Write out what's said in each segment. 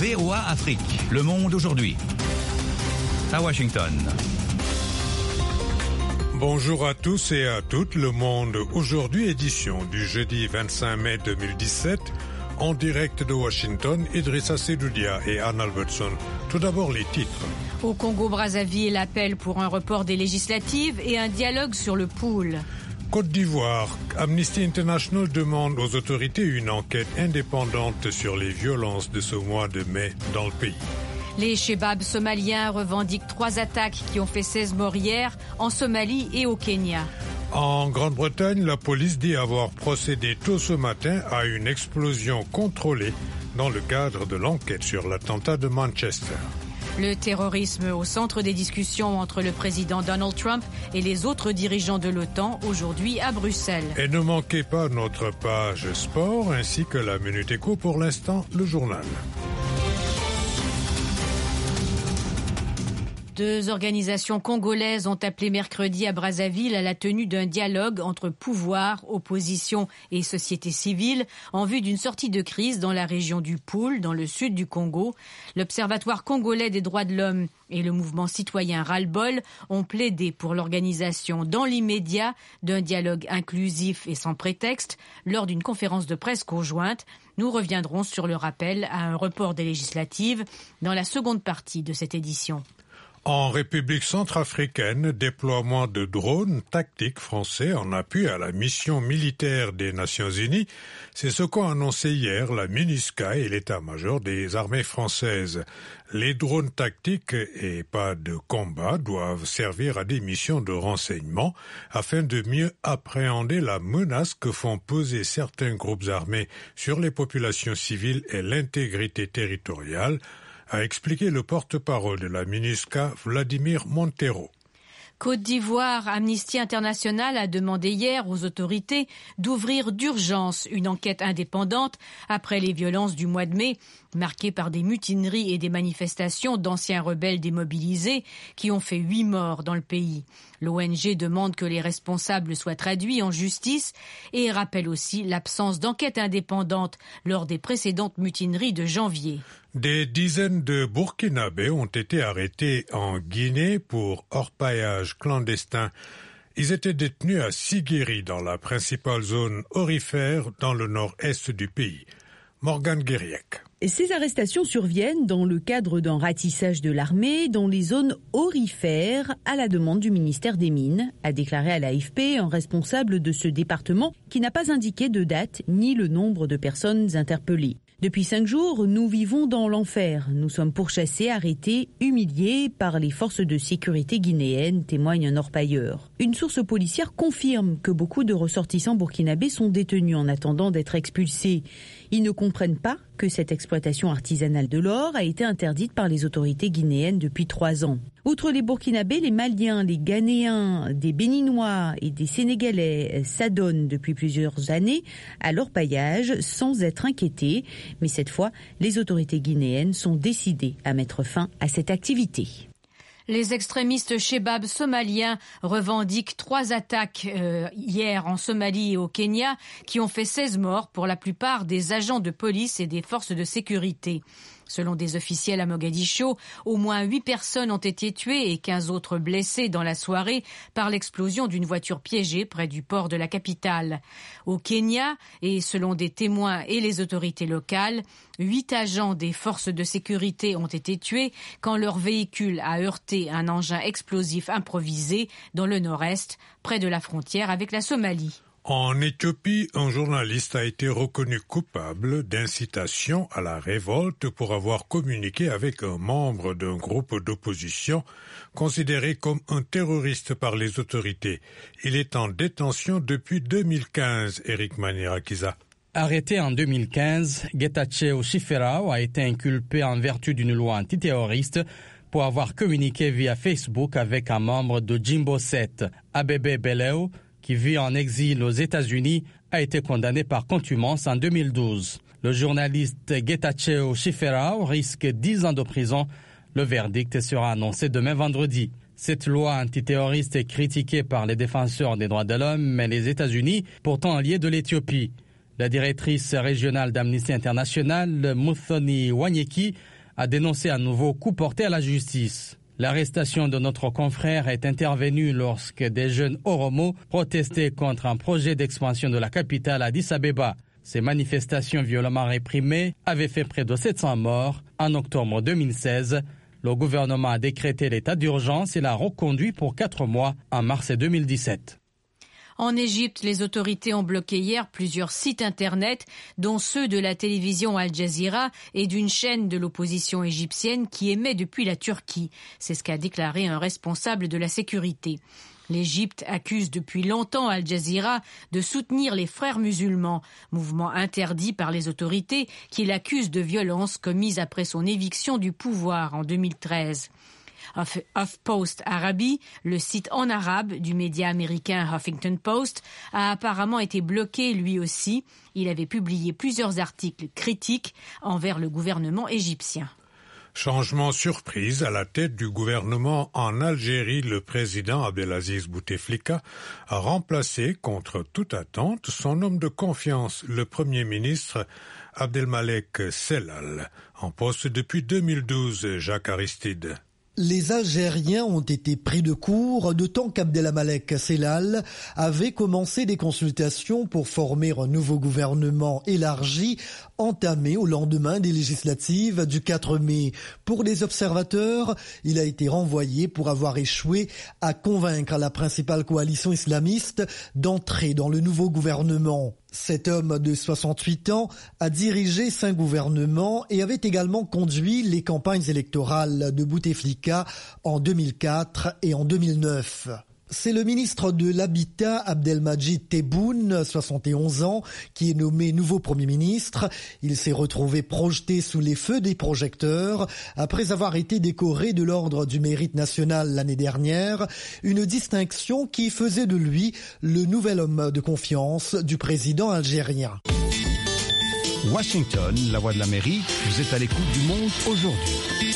VOA Afrique. Le monde aujourd'hui. À Washington. Bonjour à tous et à toutes. Le monde aujourd'hui, édition du jeudi 25 mai 2017. En direct de Washington, Idrissa Sedoudia et Anne Albertson. Tout d'abord les titres. Au Congo-Brazzaville, appel pour un report des législatives et un dialogue sur le pool. Côte d'Ivoire, Amnesty International demande aux autorités une enquête indépendante sur les violences de ce mois de mai dans le pays. Les Chebabs somaliens revendiquent 3 attaques qui ont fait 16 morts hier en Somalie et au Kenya. En Grande-Bretagne, la police dit avoir procédé tôt ce matin à une explosion contrôlée dans le cadre de l'enquête sur l'attentat de Manchester. Le terrorisme au centre des discussions entre le président Donald Trump et les autres dirigeants de l'OTAN aujourd'hui à Bruxelles. Et ne manquez pas notre page sport ainsi que la Minute Éco. Pour l'instant, le journal. 2 organisations congolaises ont appelé mercredi à Brazzaville à la tenue d'un dialogue entre pouvoir, opposition et société civile en vue d'une sortie de crise dans la région du Pool, dans le sud du Congo. L'Observatoire congolais des droits de l'homme et le mouvement citoyen Ras-le-Bol ont plaidé pour l'organisation dans l'immédiat d'un dialogue inclusif et sans prétexte lors d'une conférence de presse conjointe. Nous reviendrons sur le rappel à un report des législatives dans la seconde partie de cette édition. En République centrafricaine, déploiement de drones tactiques français en appui à la mission militaire des Nations Unies, c'est ce qu'ont annoncé hier la MINUSCA et l'état-major des armées françaises. Les drones tactiques et pas de combat doivent servir à des missions de renseignement afin de mieux appréhender la menace que font peser certains groupes armés sur les populations civiles et l'intégrité territoriale, a expliqué le porte-parole de la MINUSCA, Vladimir Montero. Côte d'Ivoire, Amnesty International a demandé hier aux autorités d'ouvrir d'urgence une enquête indépendante après les violences du mois de mai, marquées par des mutineries et des manifestations d'anciens rebelles démobilisés qui ont fait 8 morts dans le pays. L'ONG demande que les responsables soient traduits en justice et rappelle aussi l'absence d'enquête indépendante lors des précédentes mutineries de janvier. Des dizaines de Burkinabés ont été arrêtés en Guinée pour orpaillage clandestin. Ils étaient détenus à Siguiri, dans la principale zone aurifère dans le nord-est du pays. Morgane Guériec. Ces arrestations surviennent dans le cadre d'un ratissage de l'armée dans les zones aurifères à la demande du ministère des Mines, a déclaré à l'AFP un responsable de ce département qui n'a pas indiqué de date ni le nombre de personnes interpellées. Depuis 5 jours, nous vivons dans l'enfer. Nous sommes pourchassés, arrêtés, humiliés par les forces de sécurité guinéennes, témoigne un orpailleur. Une source policière confirme que beaucoup de ressortissants burkinabés sont détenus en attendant d'être expulsés. Ils ne comprennent pas que cette exploitation artisanale de l'or a été interdite par les autorités guinéennes depuis 3 ans. Outre les Burkinabés, les Maliens, les Ghanéens, des Béninois et des Sénégalais s'adonnent depuis plusieurs années à l'orpaillage sans être inquiétés. Mais cette fois, les autorités guinéennes sont décidées à mettre fin à cette activité. Les extrémistes Chebabs somaliens revendiquent 3 attaques hier en Somalie et au Kenya qui ont fait 16 morts, pour la plupart des agents de police et des forces de sécurité. Selon des officiels à Mogadiscio, au moins 8 personnes ont été tuées et 15 autres blessées dans la soirée par l'explosion d'une voiture piégée près du port de la capitale. Au Kenya, et selon des témoins et les autorités locales, 8 agents des forces de sécurité ont été tués quand leur véhicule a heurté un engin explosif improvisé dans le nord-est, près de la frontière avec la Somalie. En Éthiopie, un journaliste a été reconnu coupable d'incitation à la révolte pour avoir communiqué avec un membre d'un groupe d'opposition considéré comme un terroriste par les autorités. Il est en détention depuis 2015, Eric Manirakiza. Arrêté en 2015, Getachew Shiferao a été inculpé en vertu d'une loi antiterroriste pour avoir communiqué via Facebook avec un membre de Jimbo 7. Abebe Beleu, qui vit en exil aux États-Unis, a été condamné par contumace en 2012. Le journaliste Getachew Shiferao risque 10 ans de prison. Le verdict sera annoncé demain vendredi. Cette loi antiterroriste est critiquée par les défenseurs des droits de l'homme, mais les États-Unis, pourtant alliés de l'Éthiopie. La directrice régionale d'Amnesty International, Muthoni Wanyeki, a dénoncé un nouveau coup porté à la justice. L'arrestation de notre confrère est intervenue lorsque des jeunes Oromo protestaient contre un projet d'expansion de la capitale Addis Abeba. Ces manifestations violemment réprimées avaient fait près de 700 morts. En octobre 2016, le gouvernement a décrété l'état d'urgence et l'a reconduit pour 4 mois en mars 2017. En Égypte, les autorités ont bloqué hier plusieurs sites internet, dont ceux de la télévision Al Jazeera et d'une chaîne de l'opposition égyptienne qui émet depuis la Turquie. C'est ce qu'a déclaré un responsable de la sécurité. L'Égypte accuse depuis longtemps Al Jazeera de soutenir les frères musulmans, mouvement interdit par les autorités qui l'accusent de violences commises après son éviction du pouvoir en 2013. HuffPost Arabi, le site en arabe du média américain Huffington Post, a apparemment été bloqué lui aussi. Il avait publié plusieurs articles critiques envers le gouvernement égyptien. Changement surprise à la tête du gouvernement en Algérie, le président Abdelaziz Bouteflika a remplacé, contre toute attente, son homme de confiance, le premier ministre Abdelmalek Sellal, en poste depuis 2012, Jacques Aristide. Les Algériens ont été pris de court, d'autant qu'Abdelmalek Sellal avait commencé des consultations pour former un nouveau gouvernement élargi, entamé au lendemain des législatives du 4 mai. Pour les observateurs, il a été renvoyé pour avoir échoué à convaincre la principale coalition islamiste d'entrer dans le nouveau gouvernement. Cet homme de 68 ans a dirigé 5 gouvernements et avait également conduit les campagnes électorales de Bouteflika en 2004 et en 2009. C'est le ministre de l'Habitat Abdelmajid Tebboune, 71 ans, qui est nommé nouveau Premier ministre. Il s'est retrouvé projeté sous les feux des projecteurs après avoir été décoré de l'Ordre du Mérite national l'année dernière, une distinction qui faisait de lui le nouvel homme de confiance du président algérien. Washington, la voix de l'Amérique, vous êtes à l'écoute du monde aujourd'hui.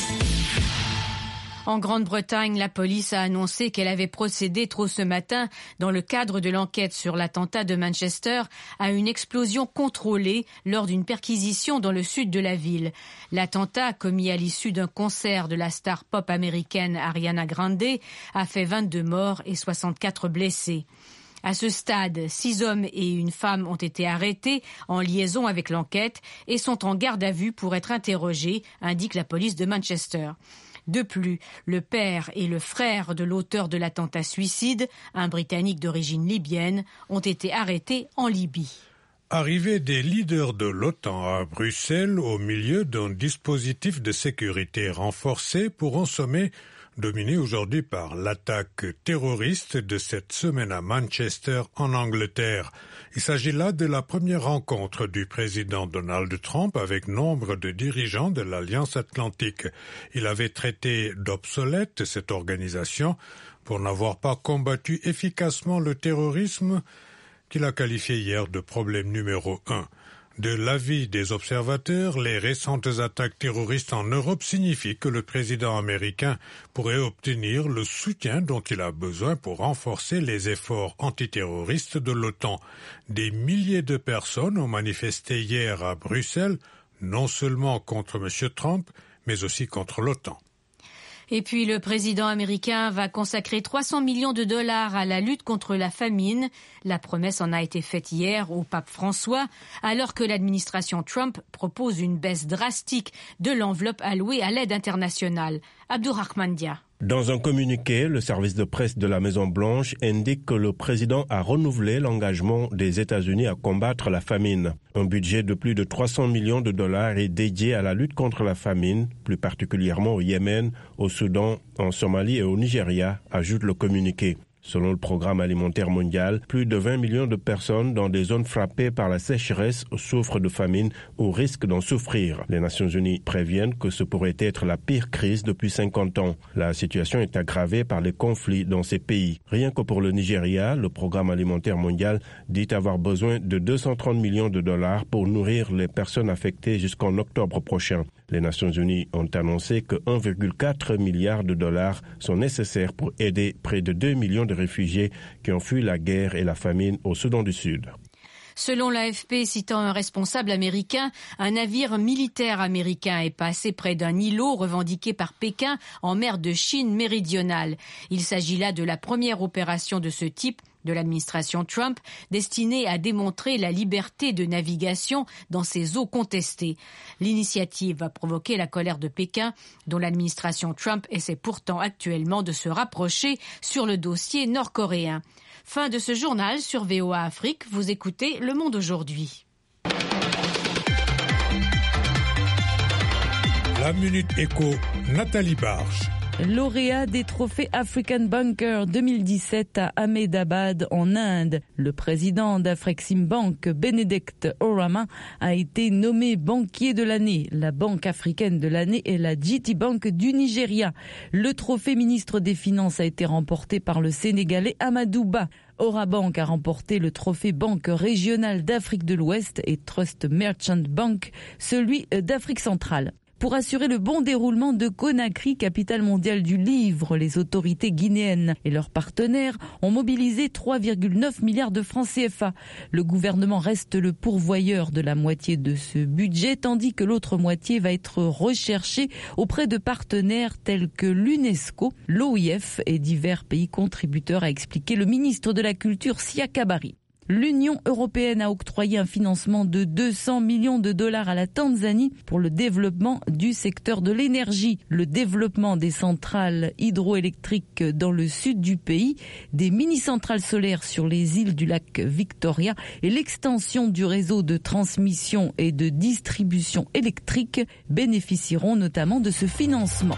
En Grande-Bretagne, la police a annoncé qu'elle avait procédé tôt ce matin, dans le cadre de l'enquête sur l'attentat de Manchester, à une explosion contrôlée lors d'une perquisition dans le sud de la ville. L'attentat, commis à l'issue d'un concert de la star pop américaine Ariana Grande, a fait 22 morts et 64 blessés. À ce stade, 6 hommes et une femme ont été arrêtés en liaison avec l'enquête et sont en garde à vue pour être interrogés, indique la police de Manchester. De plus, le père et le frère de l'auteur de l'attentat suicide, un Britannique d'origine libyenne, ont été arrêtés en Libye. Arrivée des leaders de l'OTAN à Bruxelles au milieu d'un dispositif de sécurité renforcé pour un sommet dominé aujourd'hui par l'attaque terroriste de cette semaine à Manchester, en Angleterre. Il s'agit là de la première rencontre du président Donald Trump avec nombre de dirigeants de l'Alliance Atlantique. Il avait traité d'obsolète cette organisation pour n'avoir pas combattu efficacement le terrorisme qu'il a qualifié hier de problème numéro 1. De l'avis des observateurs, les récentes attaques terroristes en Europe signifient que le président américain pourrait obtenir le soutien dont il a besoin pour renforcer les efforts antiterroristes de l'OTAN. Des milliers de personnes ont manifesté hier à Bruxelles, non seulement contre M. Trump, mais aussi contre l'OTAN. Et puis le président américain va consacrer 300 millions de dollars à la lutte contre la famine. La promesse en a été faite hier au pape François, alors que l'administration Trump propose une baisse drastique de l'enveloppe allouée à l'aide internationale. Abdourahmane Dia. Dans un communiqué, le service de presse de la Maison-Blanche indique que le président a renouvelé l'engagement des États-Unis à combattre la famine. Un budget de plus de 300 millions de dollars est dédié à la lutte contre la famine, plus particulièrement au Yémen, au Soudan, en Somalie et au Nigeria, ajoute le communiqué. Selon le Programme alimentaire mondial, plus de 20 millions de personnes dans des zones frappées par la sécheresse souffrent de famine ou risquent d'en souffrir. Les Nations Unies préviennent que ce pourrait être la pire crise depuis 50 ans. La situation est aggravée par les conflits dans ces pays. Rien que pour le Nigeria, le Programme alimentaire mondial dit avoir besoin de 230 millions de dollars pour nourrir les personnes affectées jusqu'en octobre prochain. Les Nations Unies ont annoncé que 1,4 milliard de dollars sont nécessaires pour aider près de 2 millions de réfugiés qui ont fui la guerre et la famine au Soudan du Sud. Selon l'AFP, citant un responsable américain, un navire militaire américain est passé près d'un îlot revendiqué par Pékin en mer de Chine méridionale. Il s'agit là de la première opération de ce type de l'administration Trump, destinée à démontrer la liberté de navigation dans ces eaux contestées. L'initiative va provoquer la colère de Pékin, dont l'administration Trump essaie pourtant actuellement de se rapprocher sur le dossier nord-coréen. Fin de ce journal sur VOA Afrique. Vous écoutez Le Monde aujourd'hui. La Minute Éco, Nathalie Barche. Lauréat des trophées African Banker 2017 à Ahmedabad en Inde, le président d'Afreximbank, Benedict Oramah, a été nommé banquier de l'année, la banque africaine de l'année et la GT Bank du Nigeria. Le trophée ministre des Finances a été remporté par le Sénégalais Amadou Ba. Orabank a remporté le trophée Banque régionale d'Afrique de l'Ouest et Trust Merchant Bank, celui d'Afrique centrale. Pour assurer le bon déroulement de Conakry, capitale mondiale du livre, les autorités guinéennes et leurs partenaires ont mobilisé 3,9 milliards de francs CFA. Le gouvernement reste le pourvoyeur de la moitié de ce budget, tandis que l'autre moitié va être recherchée auprès de partenaires tels que l'UNESCO, l'OIF et divers pays contributeurs, a expliqué le ministre de la Culture Sia Kabari. L'Union européenne a octroyé un financement de 200 millions de dollars à la Tanzanie pour le développement du secteur de l'énergie, le développement des centrales hydroélectriques dans le sud du pays, des mini-centrales solaires sur les îles du lac Victoria et l'extension du réseau de transmission et de distribution électrique bénéficieront notamment de ce financement.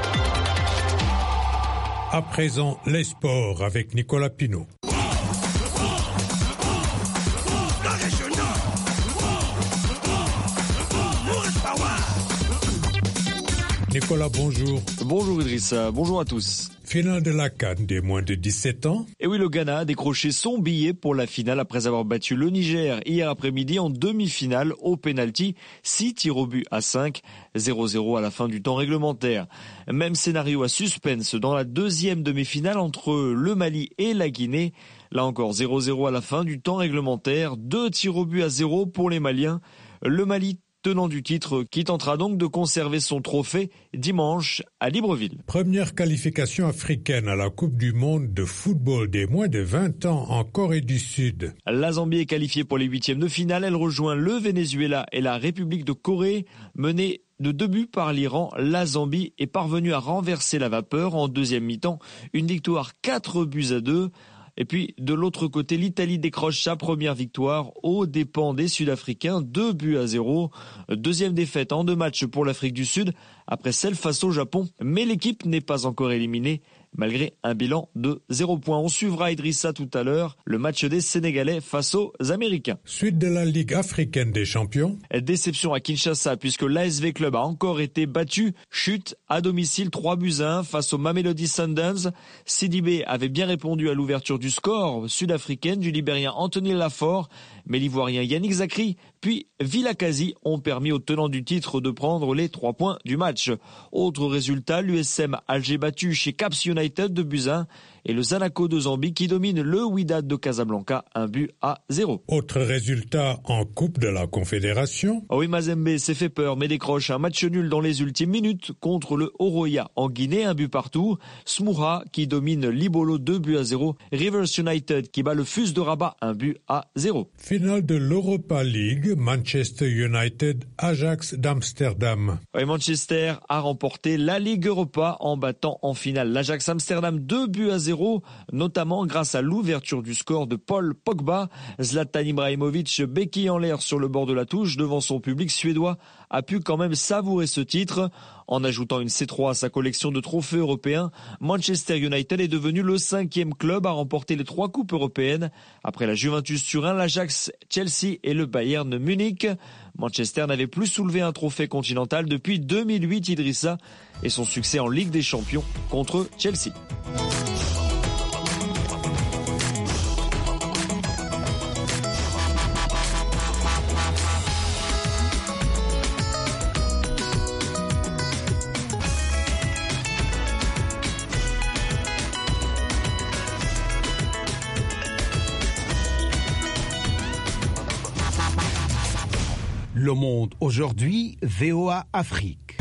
À présent, les sports avec Nicolas Pinault. Nicolas, bonjour. Bonjour Idrissa, bonjour à tous. Finale de la CAN des moins de 17 ans. Et oui, le Ghana a décroché son billet pour la finale après avoir battu le Niger hier après-midi en demi-finale au pénalty, 6 tirs au but à 5, 0-0 à la fin du temps réglementaire. Même scénario à suspense dans la deuxième demi-finale entre le Mali et la Guinée. Là encore 0-0 à la fin du temps réglementaire, 2 tirs au but à 0 pour les Maliens. Le Mali tenant du titre, qui tentera donc de conserver son trophée dimanche à Libreville. Première qualification africaine à la Coupe du monde de football des moins de 20 ans en Corée du Sud. La Zambie est qualifiée pour les huitièmes de finale. Elle rejoint le Venezuela et la République de Corée. Menée de 2 buts par l'Iran, la Zambie est parvenue à renverser la vapeur en deuxième mi-temps. Une victoire 4-2. Et puis, de l'autre côté, l'Italie décroche sa première victoire aux dépens des Sud-Africains, 2-0. Deuxième défaite en 2 matchs pour l'Afrique du Sud, après celle face au Japon. Mais l'équipe n'est pas encore éliminée, malgré un bilan de 0 points. On suivra Idrissa tout à l'heure, le match des Sénégalais face aux Américains. Suite de la Ligue africaine des champions. Déception à Kinshasa, puisque l'ASV Club a encore été battu. Chute à domicile 3-1 face aux Mamelodi Sundowns. Sidibé avait bien répondu à l'ouverture du score sud-africaine du Libérien Anthony Lafort, mais l'Ivoirien Yannick Zakri puis Vilakazi ont permis aux tenants du titre de prendre les 3 points du match. Autre résultat, l'USM Alger battu chez Caps United de Buzyn et le Zanaco de Zambie qui domine le Wydad de Casablanca, 1-0. Autre résultat en Coupe de la Confédération. Oui, Mazembe s'est fait peur mais décroche un match nul dans les ultimes minutes contre le Oroya en Guinée, 1 but partout. Smoura qui domine Libolo, 2-0. Rivers United qui bat le FUS de Rabat, 1-0. Finale de l'Europa League, Manchester United, Ajax d'Amsterdam. Oui, Manchester a remporté la Ligue Europa en battant en finale l'Ajax Amsterdam, 2-0, notamment grâce à l'ouverture du score de Paul Pogba. Zlatan Ibrahimovic, béquille en l'air sur le bord de la touche devant son public suédois, a pu quand même savourer ce titre. En ajoutant une C3 à sa collection de trophées européens, Manchester United est devenu le 5e club à remporter les 3 coupes européennes, après la Juventus Turin, l'Ajax, Chelsea et le Bayern Munich. Manchester n'avait plus soulevé un trophée continental depuis 2008, Idrissa, et son succès en Ligue des Champions contre Chelsea. Le Monde aujourd'hui, VOA Afrique.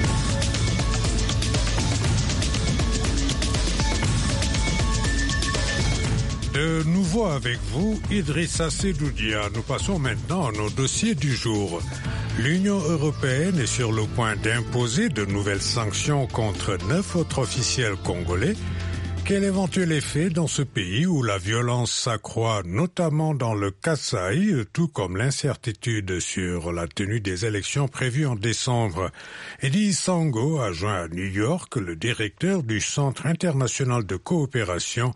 De nouveau avec vous, Idrissa Sedoudia. Nous passons maintenant à nos dossiers du jour. L'Union européenne est sur le point d'imposer de nouvelles sanctions contre 9 autres officiels congolais. Quel éventuel effet dans ce pays où la violence s'accroît, notamment dans le Kasaï, tout comme l'incertitude sur la tenue des élections prévues en décembre? Eddie Sango a joint à New York le directeur du Centre international de coopération,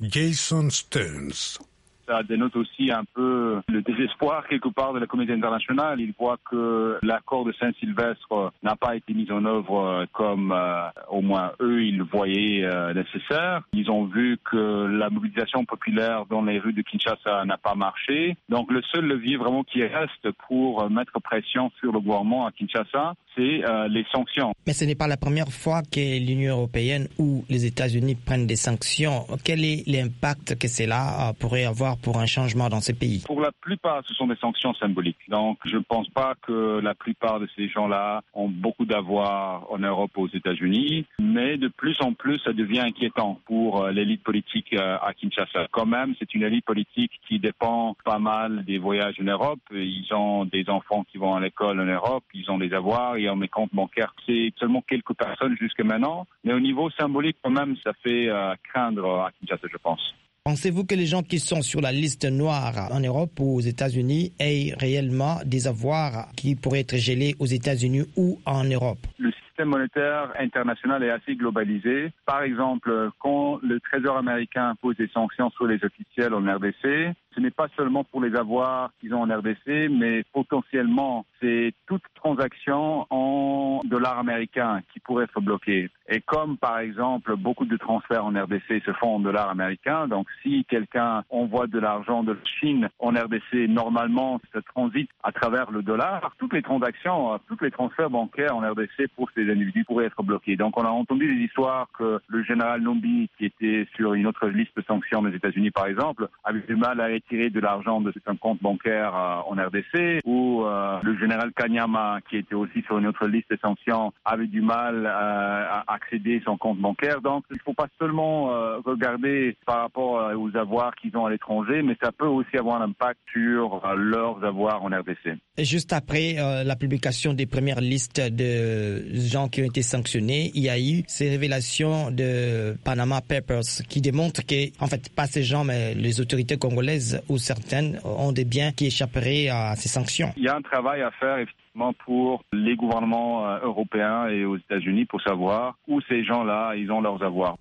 Jason Stearns. Ça dénote aussi un peu le désespoir quelque part de la communauté internationale. Ils voient que l'accord de Saint-Sylvestre n'a pas été mis en œuvre comme au moins eux ils le voyaient nécessaire. Ils ont vu que la mobilisation populaire dans les rues de Kinshasa n'a pas marché. Donc le seul levier vraiment qui reste pour mettre pression sur le gouvernement à Kinshasa, c'est les sanctions. Mais ce n'est pas la première fois que l'Union européenne ou les États-Unis prennent des sanctions. Quel est l'impact que cela pourrait avoir pour un changement dans ces pays? Pour la plupart, ce sont des sanctions symboliques. Donc, je ne pense pas que la plupart de ces gens-là ont beaucoup d'avoir en Europe ou aux États-Unis. Mais de plus en plus, ça devient inquiétant pour l'élite politique à Kinshasa. Quand même, c'est une élite politique qui dépend pas mal des voyages en Europe. Ils ont des enfants qui vont à l'école en Europe. Ils ont des avoirs. Ils ont des comptes bancaires. C'est seulement quelques personnes jusqu'à maintenant. Mais au niveau symbolique, quand même, ça fait craindre à Kinshasa, je pense. Pensez-vous que les gens qui sont sur la liste noire en Europe ou aux États-Unis aient réellement des avoirs qui pourraient être gelés aux États-Unis ou en Europe? Le système monétaire international est assez globalisé. Par exemple, quand le Trésor américain impose des sanctions sur les officiels en RDC, ce n'est pas seulement pour les avoirs qu'ils ont en RDC, mais potentiellement, c'est toute transaction en dollars américains qui pourrait être bloquée. Et comme, par exemple, beaucoup de transferts en RDC se font en dollars américains, donc si quelqu'un envoie de l'argent de Chine en RDC, normalement, ça transite à travers le dollar. Toutes les transactions, tous les transferts bancaires en RDC pour ces individus pourraient être bloqués. Donc, on a entendu des histoires que le général Numbi, qui était sur une autre liste de sanctions des États-Unis, par exemple, avait du mal à retirer de l'argent de un compte bancaire en RDC, ou le général Kanyama, qui était aussi sur une autre liste de sanctions, avait du mal à accéder à son compte bancaire. Donc, il ne faut pas seulement regarder par rapport aux avoirs qu'ils ont à l'étranger, mais ça peut aussi avoir un impact sur leurs avoirs en RDC. Et juste après la publication des premières listes de gens qui ont été sanctionnés, il y a eu ces révélations de Panama Papers qui démontrent que, en fait, pas ces gens, mais les autorités congolaises ou certaines ont des biens qui échapperaient à ces sanctions. Il y a un travail à faire, effectivement, pour les gouvernements européens et aux États-Unis pour savoir où ces gens-là, ils ont leurs avoirs.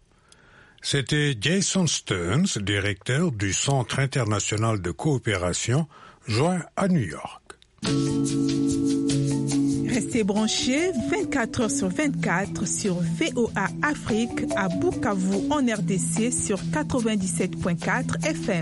C'était Jason Stearns, directeur du Centre international de coopération, joint à New York. Restez branchés 24 heures sur 24 sur VOA Afrique à Bukavu en RDC sur 97.4 FM.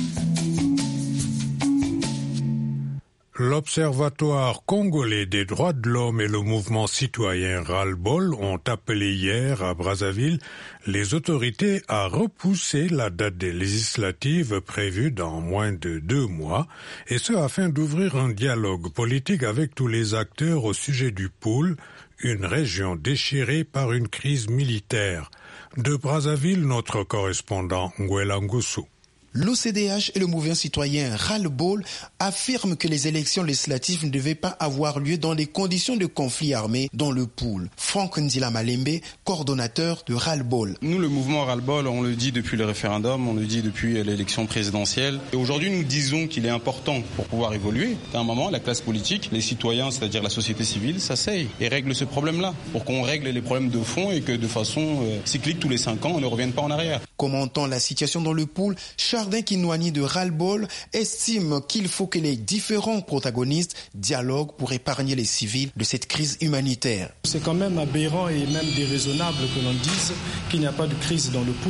L'Observatoire congolais des droits de l'homme et le mouvement citoyen Ras-le-Bol ont appelé hier à Brazzaville les autorités à repousser la date des législatives prévues dans moins de 2 mois, et ce afin d'ouvrir un dialogue politique avec tous les acteurs au sujet du Poul, une région déchirée par une crise militaire. De Brazzaville, notre correspondant Ngwela Ngusu. L'OCDH et le mouvement citoyen Ras-le-Bol affirment que les élections législatives ne devaient pas avoir lieu dans les conditions de conflit armé dans le Poul. Franck Ndila Malembe, coordonnateur de Ras-le-Bol. Nous, le mouvement Ras-le-Bol, on le dit depuis le référendum, on le dit depuis l'élection présidentielle. Et aujourd'hui, nous disons qu'il est important pour pouvoir évoluer. À un moment, la classe politique, les citoyens, c'est-à-dire la société civile, s'asseyent et règlent ce problème-là pour qu'on règle les problèmes de fond et que de façon cyclique, tous les 5 ans, on ne revienne pas en arrière. Commentant la situation dans le Poul, Chardin Kinwani de Ras-le-Bol estime qu'il faut que les différents protagonistes dialoguent pour épargner les civils de cette crise humanitaire. C'est quand même aberrant et même déraisonnable que l'on dise qu'il n'y a pas de crise dans le Poul.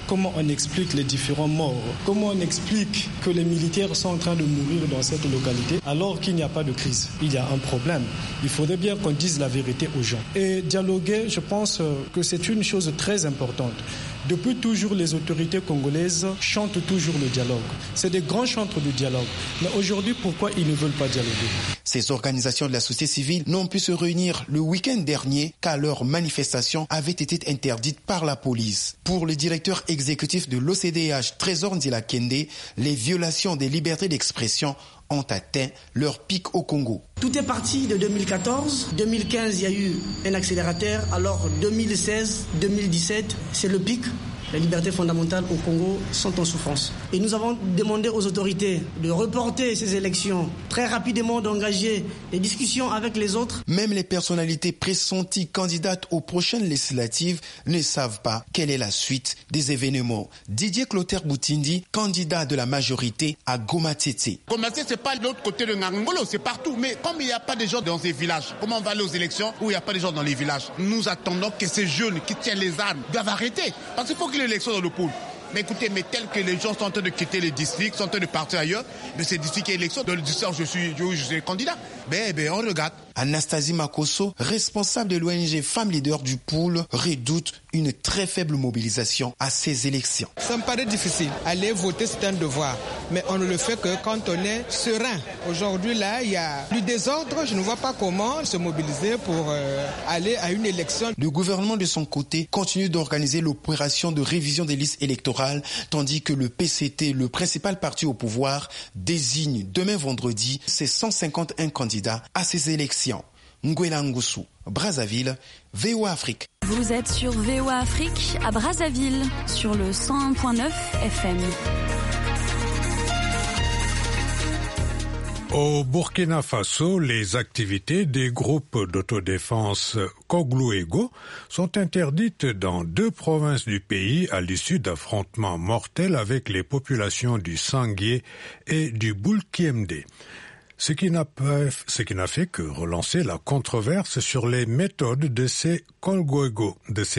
comment on explique les différents morts? Comment on explique que les militaires sont en train de mourir dans cette localité alors qu'il n'y a pas de crise? Il y a un problème. Il faudrait bien qu'on dise la vérité aux gens. Et dialoguer, je pense que c'est une chose très importante. Depuis toujours, les autorités congolaises chantent toujours le dialogue. C'est des grands chantres du dialogue. Mais aujourd'hui, pourquoi ils ne veulent pas dialoguer? Ces organisations de la société civile n'ont pu se réunir le week-end dernier car leur manifestation avait été interdite par la police. Pour le directeur exécutif de l'OCDH, Trésor Ndila Kende, les violations des libertés d'expression ont atteint leur pic au Congo. Tout est parti de 2014. 2015, il y a eu un accélérateur. Alors 2016, 2017, c'est le pic. Les libertés fondamentales au Congo sont en souffrance. Et nous avons demandé aux autorités de reporter ces élections, très rapidement d'engager des discussions avec les autres. Même les personnalités pressenties candidates aux prochaines législatives ne savent pas quelle est la suite des événements. Didier Clotaire Boutindi, candidat de la majorité à Goma Tete. Goma Tete, c'est pas l'autre côté de Ngangolo, c'est partout. Mais comme il n'y a pas de gens dans ces villages, comment on va aller aux élections où il n'y a pas de gens dans les villages? Nous attendons que ces jeunes qui tiennent les armes doivent arrêter. Parce qu'il faut qu'il y ait l'élection dans le pôle. Mais écoutez, mais tel que les gens sont en train de quitter les districts, sont en train de partir ailleurs, mais c'est d'ici qu'il y a élection. Dans le district où je suis candidat. Ben, on regarde. Anastasie Makosso, responsable de l'ONG Femmes Leaders du pôle, redoute une très faible mobilisation à ces élections. Ça me paraît difficile. Aller voter, c'est un devoir. Mais on ne le fait que quand on est serein. Aujourd'hui, là, il y a du désordre. Je ne vois pas comment se mobiliser pour aller à une élection. Le gouvernement, de son côté, continue d'organiser l'opération de révision des listes électorales, tandis que le PCT, le principal parti au pouvoir, désigne demain vendredi ses 151 candidats à ces élections. Nguela Ngusu, Brazzaville, VOA Afrique. Vous êtes sur VOA Afrique à Brazzaville, sur le 101.9 FM. Au Burkina Faso, les activités des groupes d'autodéfense Koglu-Ego sont interdites dans 2 provinces du pays à l'issue d'affrontements mortels avec les populations du Sangué et du Boulkiemde. Ce qui n'a fait que relancer la controverse sur les méthodes de ces Koglu-Ego.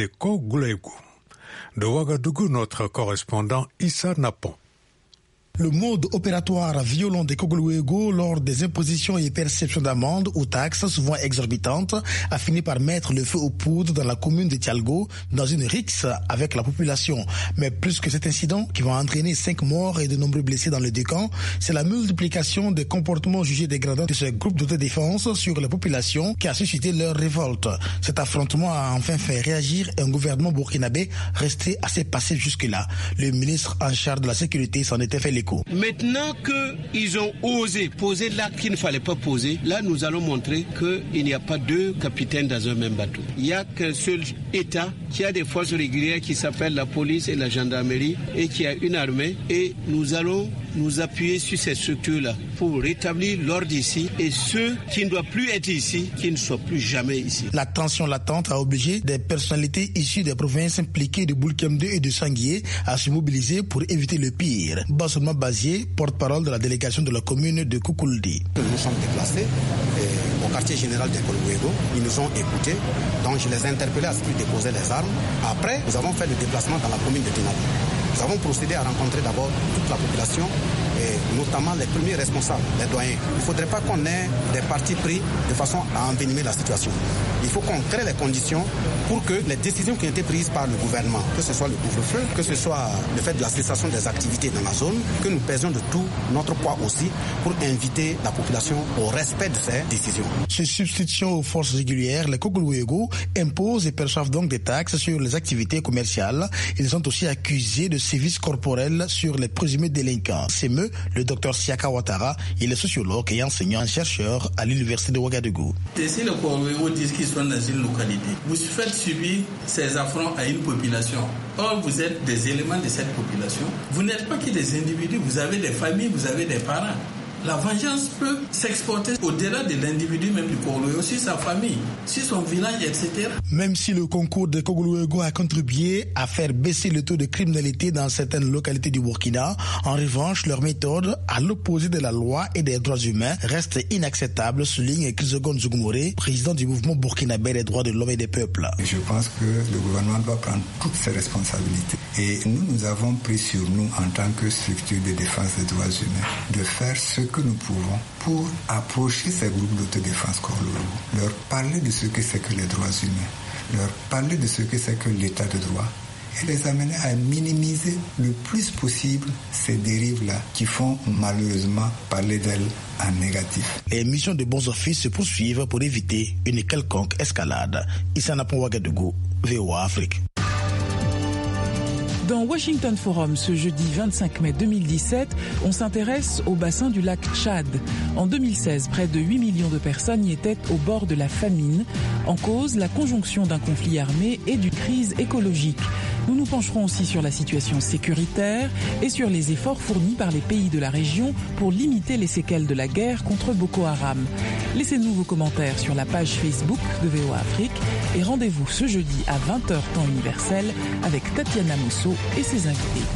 De Ouagadougou, notre correspondant Issa Napon. Le mode opératoire violent des Koglu-Ego lors des impositions et perceptions d'amendes ou taxes souvent exorbitantes a fini par mettre le feu aux poudres dans la commune de Tialgo dans une rixe avec la population. Mais plus que cet incident qui va entraîner 5 morts et de nombreux blessés dans les 2 camps, c'est la multiplication des comportements jugés dégradants de ce groupe d'autodéfense sur la population qui a suscité leur révolte. Cet affrontement a enfin fait réagir un gouvernement burkinabé resté assez passif jusque-là. Le ministre en charge de la sécurité s'en était fait l'écho. Maintenant qu'ils ont osé poser l'acte qu'il ne fallait pas poser, là nous allons montrer qu'il n'y a pas 2 capitaines dans un même bateau. Il n'y a qu'un seul État qui a des forces régulières qui s'appellent la police et la gendarmerie et qui a une armée, et nous allons nous appuyer sur ces structures-là pour rétablir l'ordre ici, et ceux qui ne doivent plus être ici, qui ne soient plus jamais ici. La tension latente a obligé des personnalités issues des provinces impliquées de Boulkiemde et de Sanguié à se mobiliser pour éviter le pire. Bassouma Bazier, porte-parole de la délégation de la commune de Koukouldi. Nous sommes déplacés au quartier général de Koglu-Ego. Ils nous ont écoutés, donc je les ai interpellés à ce qu'ils déposaient les armes. Après, nous avons fait le déplacement dans la commune de Tinali. Nous avons procédé à rencontrer d'abord toute la population, et notamment les premiers responsables, les doyens. Il ne faudrait pas qu'on ait des partis pris de façon à envenimer la situation. Il faut qu'on crée les conditions pour que les décisions qui ont été prises par le gouvernement, que ce soit le couvre-feu, que ce soit le fait de la cessation des activités dans la zone, que nous pèsions de tout notre poids aussi pour inviter la population au respect de ces décisions. Se substituant aux forces régulières, les Koglu-Ego imposent et perçoivent donc des taxes sur les activités commerciales. Ils sont aussi accusés de sévices corporels sur les présumés délinquants. S'émeut le docteur Siaka Ouattara, il est sociologue et enseignant-chercheur à l'université de Ouagadougou. Et si les Koglu-Ego disent qu'ils sont dans une localité, vous faites subir ces affronts à une population. Or, vous êtes des éléments de cette population. Vous n'êtes pas que des individus, vous avez des familles, vous avez des parents. La vengeance peut s'exporter au-delà de l'individu même du Koglu-Ego, sur sa famille, sur son village, etc. Même si le concours des Koglu-Ego a contribué à faire baisser le taux de criminalité dans certaines localités du Burkina, en revanche, leur méthode, à l'opposé de la loi et des droits humains, reste inacceptable, souligne Chrysogon Zougoumoré, président du mouvement burkinabé des droits de l'homme et des peuples. Je pense que le gouvernement doit prendre toutes ses responsabilités Et nous avons pris sur nous, en tant que structure de défense des droits humains, de faire ce que nous pouvons pour approcher ces groupes d'autodéfense Korluego, leur parler de ce que c'est que les droits humains, leur parler de ce que c'est que l'état de droit, et les amener à minimiser le plus possible ces dérives-là qui font malheureusement parler d'elles en négatif. Les missions de bons offices se poursuivent pour éviter une quelconque escalade. Issa Napon Ouagadougou, VOA Afrique. Dans Washington Forum, ce jeudi 25 mai 2017, on s'intéresse au bassin du lac Tchad. En 2016, près de 8 millions de personnes y étaient au bord de la famine. En cause, la conjonction d'un conflit armé et d'une crise écologique. Nous nous pencherons aussi sur la situation sécuritaire et sur les efforts fournis par les pays de la région pour limiter les séquelles de la guerre contre Boko Haram. Laissez-nous vos commentaires sur la page Facebook de VOA Afrique et rendez-vous ce jeudi à 20h temps universel avec Tatiana Mosso et ses invités.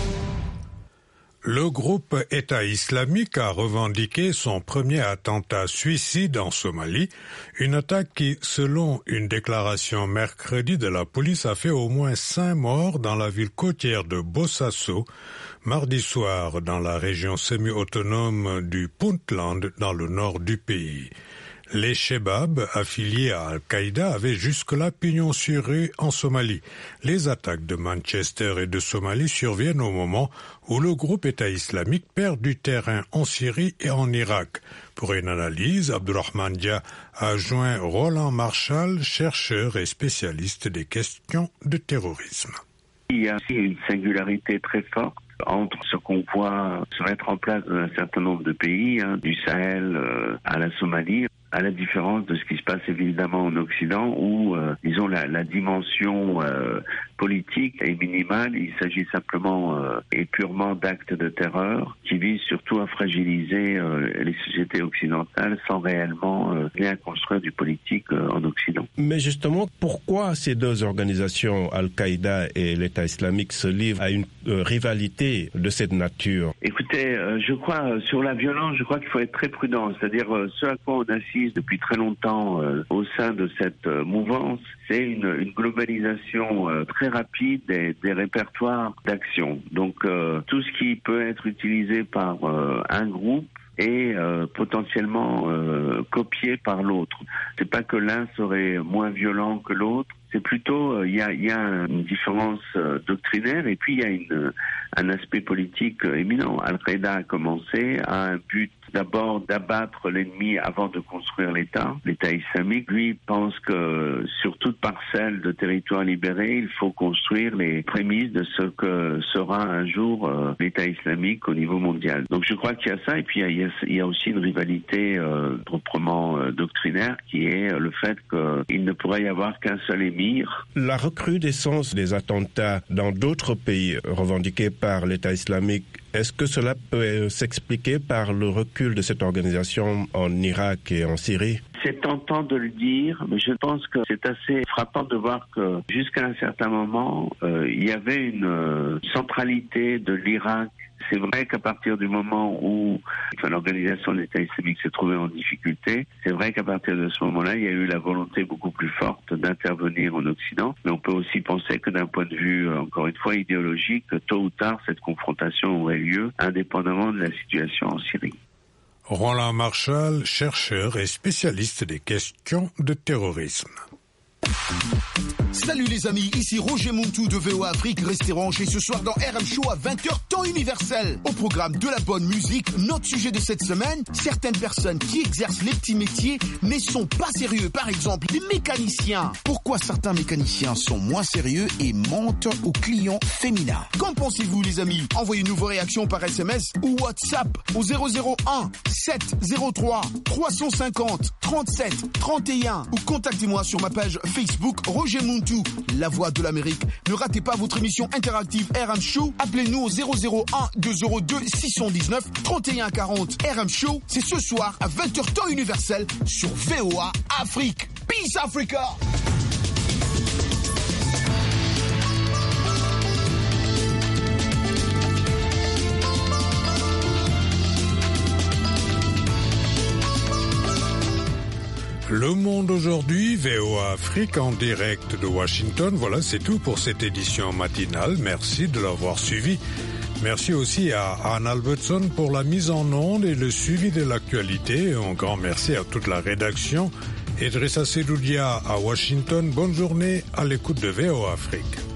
Le groupe État islamique a revendiqué son premier attentat suicide en Somalie, une attaque qui, selon une déclaration mercredi de la police, a fait au moins 5 morts dans la ville côtière de Bosaso, mardi soir dans la région semi-autonome du Puntland dans le nord du pays. Les Chebab, affiliés à Al-Qaïda, avaient jusque-là pignon sur rue en Somalie. Les attaques de Manchester et de Somalie surviennent au moment où le groupe État islamique perd du terrain en Syrie et en Irak. Pour une analyse, Abdurrahman Dia a joint Roland Marshall, chercheur et spécialiste des questions de terrorisme. Il y a aussi une singularité très forte entre ce qu'on voit se mettre en place dans un certain nombre de pays, du Sahel à la Somalie, à la différence de ce qui se passe évidemment en Occident où, disons, la dimension politique est minimale. Il s'agit simplement et purement d'actes de terreur qui visent surtout à fragiliser les sociétés occidentales sans réellement bien construire du politique en Occident. Mais justement, pourquoi ces deux organisations, Al-Qaïda et l'État islamique, se livrent à une rivalité de cette nature? Écoutez, je crois, sur la violence, je crois qu'il faut être très prudent. C'est-à-dire, ce à quoi on assiste depuis très longtemps au sein de cette mouvance, c'est une globalisation très rapide des répertoires d'action. Donc, tout ce qui peut être utilisé par un groupe et potentiellement copié par l'autre. C'est pas que l'un serait moins violent que l'autre, c'est plutôt il y a une différence doctrinaire et puis il y a un aspect politique éminent. Al-Qaïda a commencé à un but d'abord d'abattre l'ennemi avant de construire l'État. L'État islamique, lui, pense que sur toute parcelle de territoire libéré, il faut construire les prémices de ce que sera un jour l'État islamique au niveau mondial. Donc je crois qu'il y a ça, et puis il y a aussi une rivalité proprement doctrinaire qui est le fait qu'il ne pourrait y avoir qu'un seul émir. La recrudescence des attentats dans d'autres pays revendiqués par l'État islamique, est-ce que cela peut s'expliquer par le recul de cette organisation en Irak et en Syrie? C'est tentant de le dire, mais je pense que c'est assez frappant de voir que jusqu'à un certain moment, il y avait une centralité de l'Irak. C'est vrai qu'à partir du moment où l'organisation de l'État islamique s'est trouvée en difficulté, c'est vrai qu'à partir de ce moment-là, il y a eu la volonté beaucoup plus forte d'intervenir en Occident. Mais on peut aussi penser que d'un point de vue, encore une fois, idéologique, tôt ou tard, cette confrontation aurait lieu, indépendamment de la situation en Syrie. Roland Marshall, chercheur et spécialiste des questions de terrorisme. Salut les amis, ici Roger Montou de VOA Afrique. Restez branchés ce soir dans RM Show à 20h temps universel. Au programme de la bonne musique, notre sujet de cette semaine, certaines personnes qui exercent les petits métiers mais sont pas sérieux. Par exemple, les mécaniciens. Pourquoi certains mécaniciens sont moins sérieux et mentent aux clients féminins? Qu'en pensez-vous les amis? Envoyez-nous vos réactions par SMS ou WhatsApp au 001 703 350 37 31 ou contactez-moi sur ma page Facebook Roger Montou, la voix de l'Amérique. Ne ratez pas votre émission interactive RM Show. Appelez-nous au 001 202 619 31 40. RM Show, c'est ce soir à 20h temps universel sur VOA Afrique. Peace Africa! Le Le Monde aujourd'hui, VOA Afrique en direct de Washington. Voilà, c'est tout pour cette édition matinale. Merci de l'avoir suivi. Merci aussi à Anne Albertson pour la mise en onde et le suivi de l'actualité. Un grand merci à toute la rédaction. Idrissa Sedoudia à Washington. Bonne journée à l'écoute de VOA Afrique.